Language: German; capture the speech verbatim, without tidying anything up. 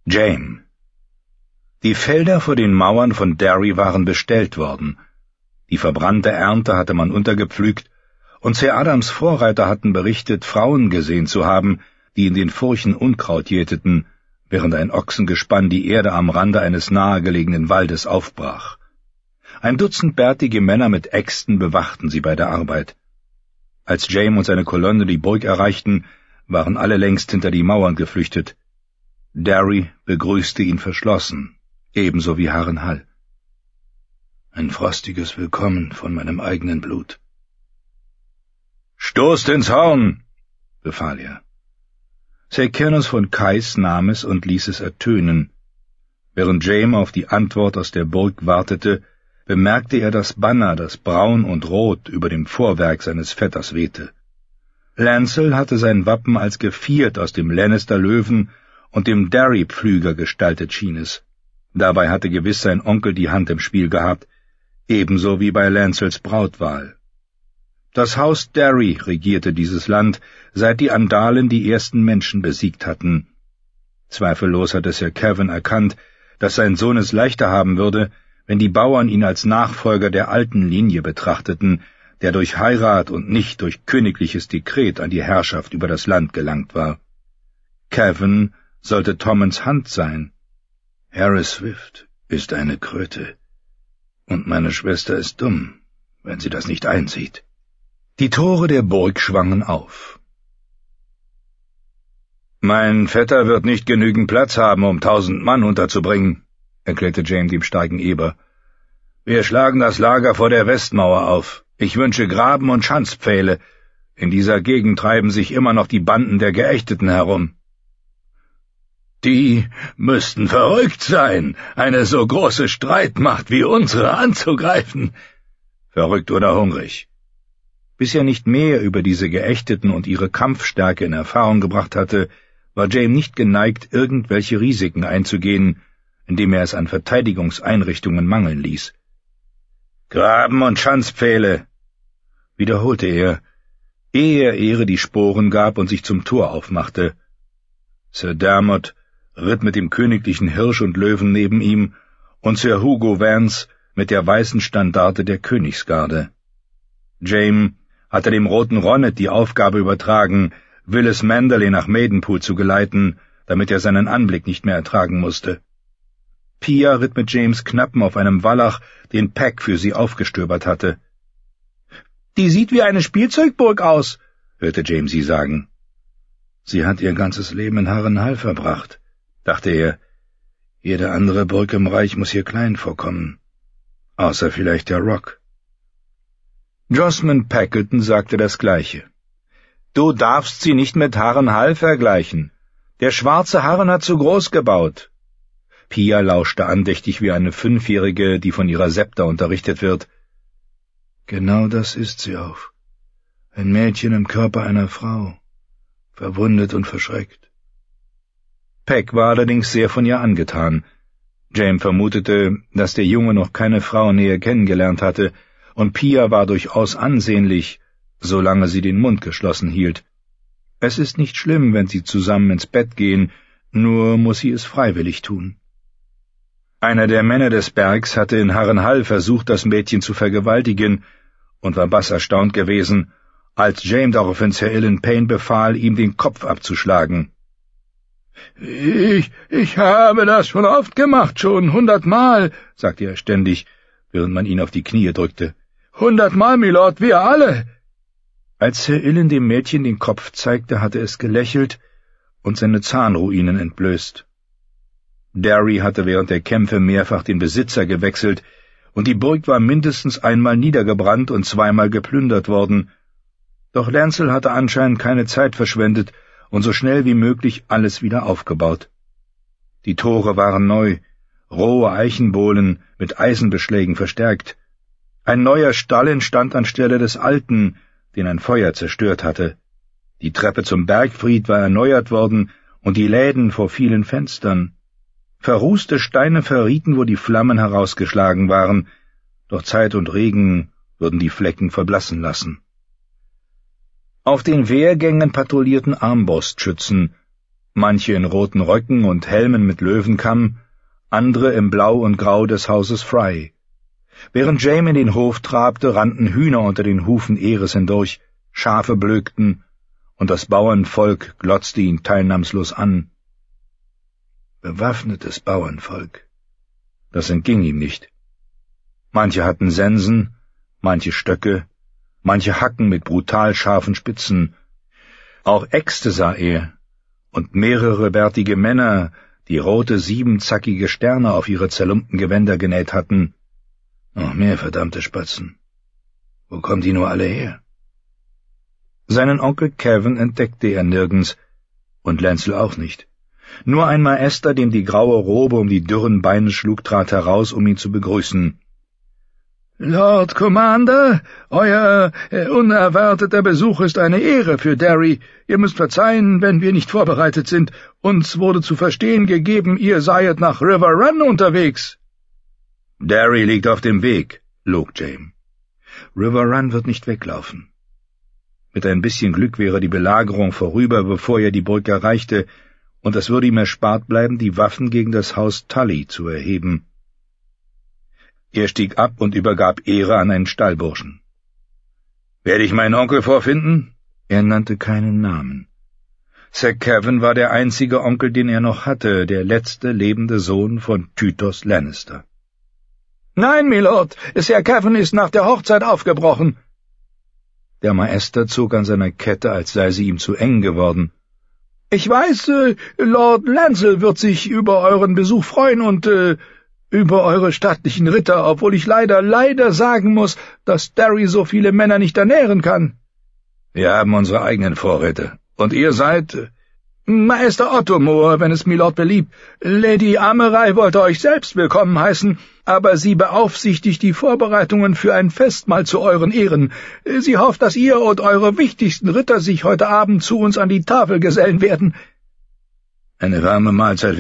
Jaime. Die Felder vor den Mauern von Derry waren bestellt worden. Die verbrannte Ernte hatte man untergepflügt, und Sir Adams Vorreiter hatten berichtet, Frauen gesehen zu haben, die in den Furchen Unkraut jäteten, während ein Ochsengespann die Erde am Rande eines nahegelegenen Waldes aufbrach. Ein Dutzend bärtige Männer mit Äxten bewachten sie bei der Arbeit. Als Jaime und seine Kolonne die Burg erreichten, waren alle längst hinter die Mauern geflüchtet. Derry begrüßte ihn verschlossen, ebenso wie Harrenhal. »Ein frostiges Willkommen von meinem eigenen Blut.« »Stoßt ins Horn«, befahl er. Serkirnos von Kais nahm es und ließ es ertönen. Während Jaime auf die Antwort aus der Burg wartete, bemerkte er das Banner, das braun und rot über dem Vorwerk seines Vetters wehte. Lancel hatte sein Wappen als geviert aus dem Lannister-Löwen und dem Derry-Pflüger gestaltet schien es. Dabei hatte gewiss sein Onkel die Hand im Spiel gehabt, ebenso wie bei Lancels Brautwahl. Das Haus Derry regierte dieses Land, seit die Andalen die ersten Menschen besiegt hatten. Zweifellos hatte Sir Kevan erkannt, dass sein Sohn es leichter haben würde, wenn die Bauern ihn als Nachfolger der alten Linie betrachteten, der durch Heirat und nicht durch königliches Dekret an die Herrschaft über das Land gelangt war. Kevan sollte Tommens Hand sein. Harys Swift ist eine Kröte, und meine Schwester ist dumm, wenn sie das nicht einsieht. Die Tore der Burg schwangen auf. »Mein Vetter wird nicht genügend Platz haben, um tausend Mann unterzubringen«, erklärte Jaime dem starken Eber. »Wir schlagen das Lager vor der Westmauer auf. Ich wünsche Graben und Schanzpfähle. In dieser Gegend treiben sich immer noch die Banden der Geächteten herum.« »Die müssten verrückt sein, eine so große Streitmacht wie unsere anzugreifen.« »Verrückt oder hungrig?« Bis er nicht mehr über diese Geächteten und ihre Kampfstärke in Erfahrung gebracht hatte, war Jaime nicht geneigt, irgendwelche Risiken einzugehen, indem er es an Verteidigungseinrichtungen mangeln ließ. »Graben und Schanzpfähle«, wiederholte er, ehe er Ehre die Sporen gab und sich zum Tor aufmachte. Sir Dermot ritt mit dem königlichen Hirsch und Löwen neben ihm und Sir Hugo Vance mit der weißen Standarte der Königsgarde. Jaime hatte dem roten Ronnet die Aufgabe übertragen, Willis Manderley nach Maidenpool zu geleiten, damit er seinen Anblick nicht mehr ertragen musste. Pia ritt mit James Knappen auf einem Wallach, den Pack für sie aufgestöbert hatte. »Die sieht wie eine Spielzeugburg aus«, hörte Jaime sie sagen. »Sie hat ihr ganzes Leben in Harrenhal verbracht«, dachte er. »Jede andere Burg im Reich muss hier klein vorkommen, außer vielleicht der Rock.« Josmond Packleton sagte das Gleiche. »Du darfst sie nicht mit Harrenhal vergleichen. Der schwarze Harren hat zu groß gebaut.« Pia lauschte andächtig wie eine Fünfjährige, die von ihrer Septa unterrichtet wird. »Genau das ist sie auch. Ein Mädchen im Körper einer Frau, verwundet und verschreckt.« Peck war allerdings sehr von ihr angetan. Jaime vermutete, dass der Junge noch keine Frau näher kennengelernt hatte, und Pia war durchaus ansehnlich, solange sie den Mund geschlossen hielt. Es ist nicht schlimm, wenn sie zusammen ins Bett gehen, nur muss sie es freiwillig tun. Einer der Männer des Bergs hatte in Harrenhal versucht, das Mädchen zu vergewaltigen, und war basserstaunt gewesen, als Jaime daraufhin Sir Ilyn Payne befahl, ihm den Kopf abzuschlagen. »Ich, ich habe das schon oft gemacht, schon hundertmal«, sagte er ständig, während man ihn auf die Knie drückte. »Hundertmal, Milord, wir alle!« Als Sir Ilyn dem Mädchen den Kopf zeigte, hatte es gelächelt und seine Zahnruinen entblößt. Derry hatte während der Kämpfe mehrfach den Besitzer gewechselt, und die Burg war mindestens einmal niedergebrannt und zweimal geplündert worden. Doch Lancel hatte anscheinend keine Zeit verschwendet und so schnell wie möglich alles wieder aufgebaut. Die Tore waren neu, rohe Eichenbohlen mit Eisenbeschlägen verstärkt. Ein neuer Stall stand anstelle des alten, den ein Feuer zerstört hatte. Die Treppe zum Bergfried war erneuert worden und die Läden vor vielen Fenstern. Verrußte Steine verrieten, wo die Flammen herausgeschlagen waren, doch Zeit und Regen würden die Flecken verblassen lassen. Auf den Wehrgängen patrouillierten Armbrustschützen, manche in roten Röcken und Helmen mit Löwenkamm, andere im Blau und Grau des Hauses Fry. Während Jaime in den Hof trabte, rannten Hühner unter den Hufen Eres hindurch, Schafe blökten, und das Bauernvolk glotzte ihn teilnahmslos an. Bewaffnetes Bauernvolk. Das entging ihm nicht. Manche hatten Sensen, manche Stöcke, manche Hacken mit brutal scharfen Spitzen. Auch Äxte sah er, und mehrere bärtige Männer, die rote siebenzackige Sterne auf ihre zerlumpten Gewänder genäht hatten. Noch mehr verdammte Spatzen. Wo kommen die nur alle her? Seinen Onkel Kevin entdeckte er nirgends, und Lancel auch nicht. Nur ein Maester, dem die graue Robe um die dürren Beine schlug, trat heraus, um ihn zu begrüßen. »Lord Commander, euer äh, unerwarteter Besuch ist eine Ehre für Derry. Ihr müsst verzeihen, wenn wir nicht vorbereitet sind. Uns wurde zu verstehen gegeben, ihr seiet nach River Run unterwegs.« »Derry liegt auf dem Weg«, log Jaime. »River Run wird nicht weglaufen. Mit ein bisschen Glück wäre die Belagerung vorüber, bevor er die Burg erreichte, und es würde ihm erspart bleiben, die Waffen gegen das Haus Tully zu erheben.« Er stieg ab und übergab Ehre an einen Stallburschen. »Werde ich meinen Onkel vorfinden?« Er nannte keinen Namen. Sir Kevin war der einzige Onkel, den er noch hatte, der letzte lebende Sohn von Tytos Lannister. »Nein, Milord, Sir Kevin ist nach der Hochzeit aufgebrochen.« Der Maester zog an seiner Kette, als sei sie ihm zu eng geworden. »Ich weiß, äh, Lord Lancel wird sich über euren Besuch freuen und, äh, über eure stattlichen Ritter, obwohl ich leider, leider sagen muss, dass Derry so viele Männer nicht ernähren kann.« »Wir haben unsere eigenen Vorräte. Und ihr seid...« Äh, »Maester Ottomor, wenn es Milord beliebt. Lady Amerei wollte euch selbst willkommen heißen, aber sie beaufsichtigt die Vorbereitungen für ein Festmahl zu euren Ehren. Sie hofft, dass ihr und eure wichtigsten Ritter sich heute Abend zu uns an die Tafel gesellen werden.« »Eine warme Mahlzeit